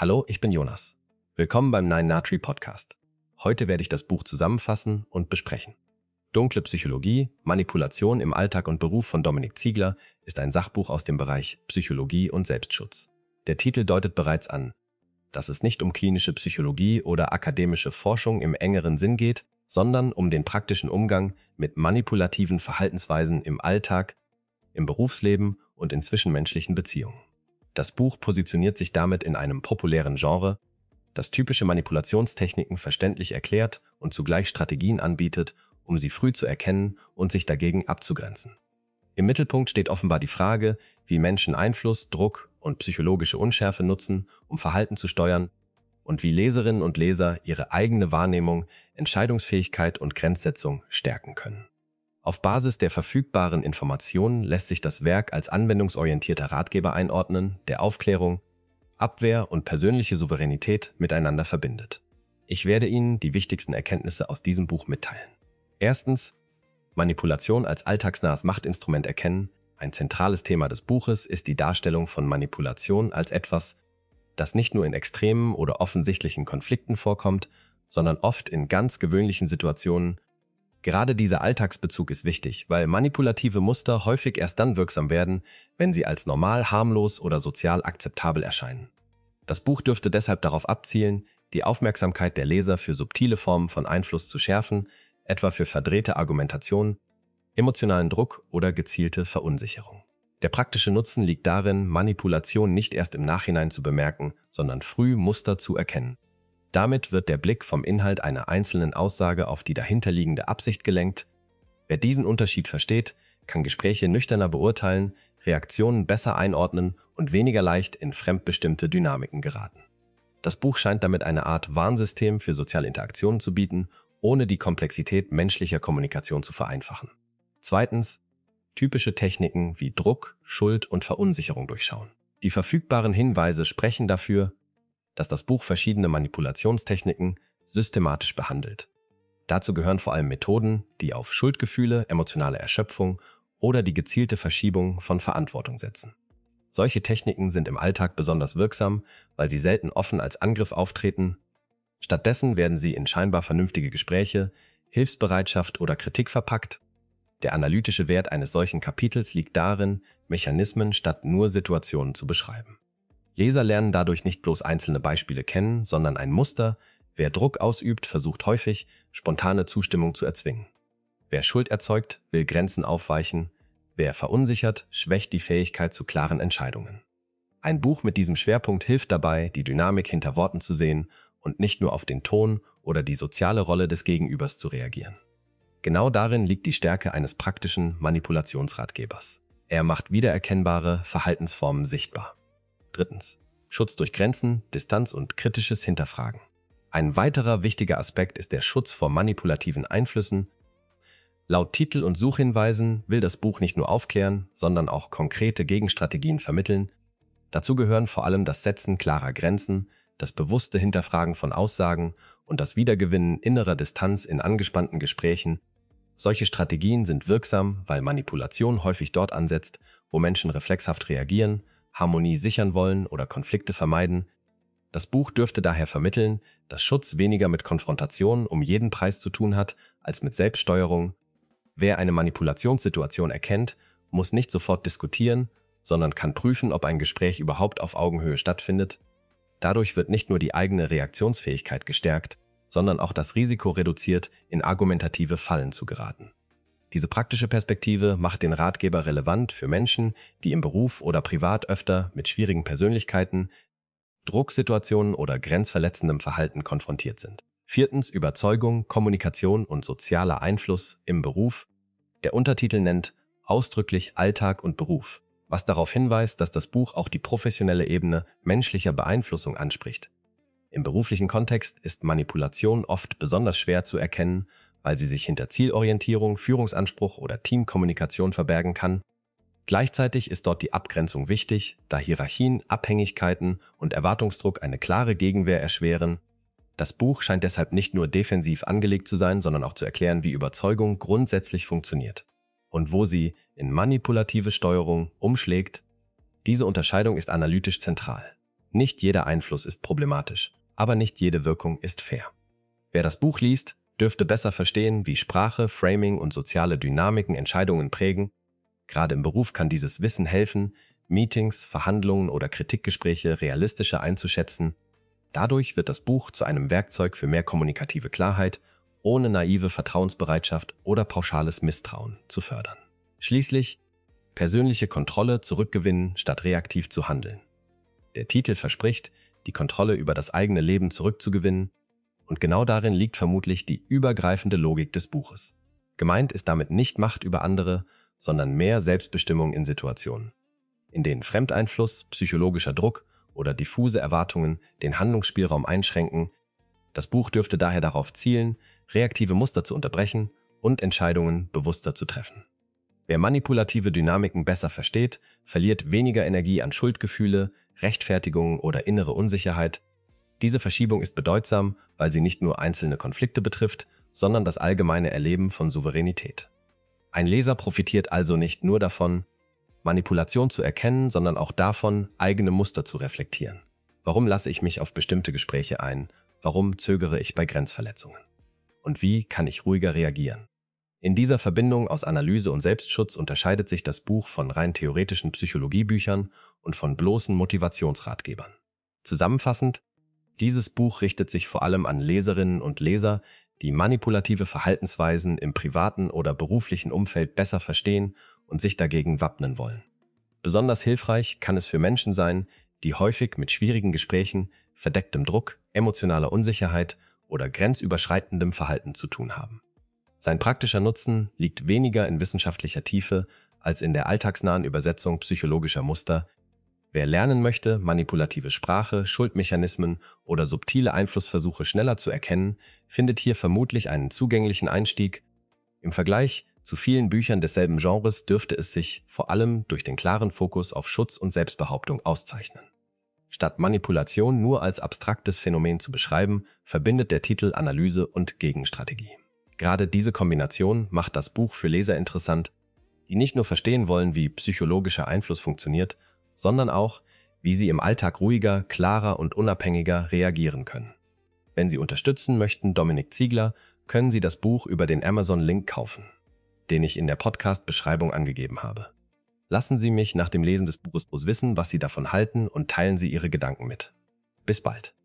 Hallo, ich bin Jonas. Willkommen beim Nine Natri Podcast. Heute werde ich das Buch zusammenfassen und besprechen. Dunkle Psychologie, Manipulation im Alltag und Beruf von Dominik Ziegler ist ein Sachbuch aus dem Bereich Psychologie und Selbstschutz. Der Titel deutet bereits an, dass es nicht um klinische Psychologie oder akademische Forschung im engeren Sinn geht, sondern um den praktischen Umgang mit manipulativen Verhaltensweisen im Alltag, im Berufsleben und in zwischenmenschlichen Beziehungen. Das Buch positioniert sich damit in einem populären Genre, das typische Manipulationstechniken verständlich erklärt und zugleich Strategien anbietet, um sie früh zu erkennen und sich dagegen abzugrenzen. Im Mittelpunkt steht offenbar die Frage, wie Menschen Einfluss, Druck und psychologische Unschärfe nutzen, um Verhalten zu steuern, und wie Leserinnen und Leser ihre eigene Wahrnehmung, Entscheidungsfähigkeit und Grenzsetzung stärken können. Auf Basis der verfügbaren Informationen lässt sich das Werk als anwendungsorientierter Ratgeber einordnen, der Aufklärung, Abwehr und persönliche Souveränität miteinander verbindet. Ich werde Ihnen die wichtigsten Erkenntnisse aus diesem Buch mitteilen. Erstens, Manipulation als alltagsnahes Machtinstrument erkennen. Ein zentrales Thema des Buches ist die Darstellung von Manipulation als etwas, das nicht nur in extremen oder offensichtlichen Konflikten vorkommt, sondern oft in ganz gewöhnlichen Situationen. Gerade dieser Alltagsbezug ist wichtig, weil manipulative Muster häufig erst dann wirksam werden, wenn sie als normal, harmlos oder sozial akzeptabel erscheinen. Das Buch dürfte deshalb darauf abzielen, die Aufmerksamkeit der Leser für subtile Formen von Einfluss zu schärfen, etwa für verdrehte Argumentation, emotionalen Druck oder gezielte Verunsicherung. Der praktische Nutzen liegt darin, Manipulation nicht erst im Nachhinein zu bemerken, sondern früh Muster zu erkennen. Damit wird der Blick vom Inhalt einer einzelnen Aussage auf die dahinterliegende Absicht gelenkt. Wer diesen Unterschied versteht, kann Gespräche nüchterner beurteilen, Reaktionen besser einordnen und weniger leicht in fremdbestimmte Dynamiken geraten. Das Buch scheint damit eine Art Warnsystem für soziale Interaktionen zu bieten, ohne die Komplexität menschlicher Kommunikation zu vereinfachen. Zweitens, typische Techniken wie Druck, Schuld und Verunsicherung durchschauen. Die verfügbaren Hinweise sprechen dafür, dass das Buch verschiedene Manipulationstechniken systematisch behandelt. Dazu gehören vor allem Methoden, die auf Schuldgefühle, emotionale Erschöpfung oder die gezielte Verschiebung von Verantwortung setzen. Solche Techniken sind im Alltag besonders wirksam, weil sie selten offen als Angriff auftreten. Stattdessen werden sie in scheinbar vernünftige Gespräche, Hilfsbereitschaft oder Kritik verpackt. Der analytische Wert eines solchen Kapitels liegt darin, Mechanismen statt nur Situationen zu beschreiben. Leser lernen dadurch nicht bloß einzelne Beispiele kennen, sondern ein Muster. Wer Druck ausübt, versucht häufig, spontane Zustimmung zu erzwingen. Wer Schuld erzeugt, will Grenzen aufweichen. Wer verunsichert, schwächt die Fähigkeit zu klaren Entscheidungen. Ein Buch mit diesem Schwerpunkt hilft dabei, die Dynamik hinter Worten zu sehen und nicht nur auf den Ton oder die soziale Rolle des Gegenübers zu reagieren. Genau darin liegt die Stärke eines praktischen Manipulationsratgebers. Er macht wiedererkennbare Verhaltensformen sichtbar. Drittens, Schutz durch Grenzen, Distanz und kritisches Hinterfragen. Ein weiterer wichtiger Aspekt ist der Schutz vor manipulativen Einflüssen. Laut Titel und Suchhinweisen will das Buch nicht nur aufklären, sondern auch konkrete Gegenstrategien vermitteln. Dazu gehören vor allem das Setzen klarer Grenzen, das bewusste Hinterfragen von Aussagen und das Wiedergewinnen innerer Distanz in angespannten Gesprächen. Solche Strategien sind wirksam, weil Manipulation häufig dort ansetzt, wo Menschen reflexhaft reagieren, Harmonie sichern wollen oder Konflikte vermeiden. Das Buch dürfte daher vermitteln, dass Schutz weniger mit Konfrontation um jeden Preis zu tun hat, als mit Selbststeuerung. Wer eine Manipulationssituation erkennt, muss nicht sofort diskutieren, sondern kann prüfen, ob ein Gespräch überhaupt auf Augenhöhe stattfindet. Dadurch wird nicht nur die eigene Reaktionsfähigkeit gestärkt, sondern auch das Risiko reduziert, in argumentative Fallen zu geraten. Diese praktische Perspektive macht den Ratgeber relevant für Menschen, die im Beruf oder privat öfter mit schwierigen Persönlichkeiten, Drucksituationen oder grenzverletzendem Verhalten konfrontiert sind. Viertens, Überzeugung, Kommunikation und sozialer Einfluss im Beruf. Der Untertitel nennt ausdrücklich Alltag und Beruf, was darauf hinweist, dass das Buch auch die professionelle Ebene menschlicher Beeinflussung anspricht. Im beruflichen Kontext ist Manipulation oft besonders schwer zu erkennen, weil sie sich hinter Zielorientierung, Führungsanspruch oder Teamkommunikation verbergen kann. Gleichzeitig ist dort die Abgrenzung wichtig, da Hierarchien, Abhängigkeiten und Erwartungsdruck eine klare Gegenwehr erschweren. Das Buch scheint deshalb nicht nur defensiv angelegt zu sein, sondern auch zu erklären, wie Überzeugung grundsätzlich funktioniert und wo sie in manipulative Steuerung umschlägt. Diese Unterscheidung ist analytisch zentral. Nicht jeder Einfluss ist problematisch, aber nicht jede Wirkung ist fair. Wer das Buch liest, dürfte besser verstehen, wie Sprache, Framing und soziale Dynamiken Entscheidungen prägen. Gerade im Beruf kann dieses Wissen helfen, Meetings, Verhandlungen oder Kritikgespräche realistischer einzuschätzen. Dadurch wird das Buch zu einem Werkzeug für mehr kommunikative Klarheit, ohne naive Vertrauensbereitschaft oder pauschales Misstrauen zu fördern. Schließlich persönliche Kontrolle zurückgewinnen, statt reaktiv zu handeln. Der Titel verspricht, die Kontrolle über das eigene Leben zurückzugewinnen, und genau darin liegt vermutlich die übergreifende Logik des Buches. Gemeint ist damit nicht Macht über andere, sondern mehr Selbstbestimmung in Situationen, in denen Fremdeinfluss, psychologischer Druck oder diffuse Erwartungen den Handlungsspielraum einschränken. Das Buch dürfte daher darauf zielen, reaktive Muster zu unterbrechen und Entscheidungen bewusster zu treffen. Wer manipulative Dynamiken besser versteht, verliert weniger Energie an Schuldgefühle, Rechtfertigungen oder innere Unsicherheit. Diese Verschiebung ist bedeutsam, weil sie nicht nur einzelne Konflikte betrifft, sondern das allgemeine Erleben von Souveränität. Ein Leser profitiert also nicht nur davon, Manipulation zu erkennen, sondern auch davon, eigene Muster zu reflektieren. Warum lasse ich mich auf bestimmte Gespräche ein? Warum zögere ich bei Grenzverletzungen? Und wie kann ich ruhiger reagieren? In dieser Verbindung aus Analyse und Selbstschutz unterscheidet sich das Buch von rein theoretischen Psychologiebüchern und von bloßen Motivationsratgebern. Zusammenfassend, dieses Buch richtet sich vor allem an Leserinnen und Leser, die manipulative Verhaltensweisen im privaten oder beruflichen Umfeld besser verstehen und sich dagegen wappnen wollen. Besonders hilfreich kann es für Menschen sein, die häufig mit schwierigen Gesprächen, verdecktem Druck, emotionaler Unsicherheit oder grenzüberschreitendem Verhalten zu tun haben. Sein praktischer Nutzen liegt weniger in wissenschaftlicher Tiefe als in der alltagsnahen Übersetzung psychologischer Muster. Wer lernen möchte, manipulative Sprache, Schuldmechanismen oder subtile Einflussversuche schneller zu erkennen, findet hier vermutlich einen zugänglichen Einstieg. Im Vergleich zu vielen Büchern desselben Genres dürfte es sich vor allem durch den klaren Fokus auf Schutz und Selbstbehauptung auszeichnen. Statt Manipulation nur als abstraktes Phänomen zu beschreiben, verbindet der Titel Analyse und Gegenstrategie. Gerade diese Kombination macht das Buch für Leser interessant, die nicht nur verstehen wollen, wie psychologischer Einfluss funktioniert, sondern auch, wie sie im Alltag ruhiger, klarer und unabhängiger reagieren können. Wenn Sie unterstützen möchten, Dominik Ziegler, können Sie das Buch über den Amazon-Link kaufen, den ich in der Podcast-Beschreibung angegeben habe. Lassen Sie mich nach dem Lesen des Buches wissen, was Sie davon halten, und teilen Sie Ihre Gedanken mit. Bis bald.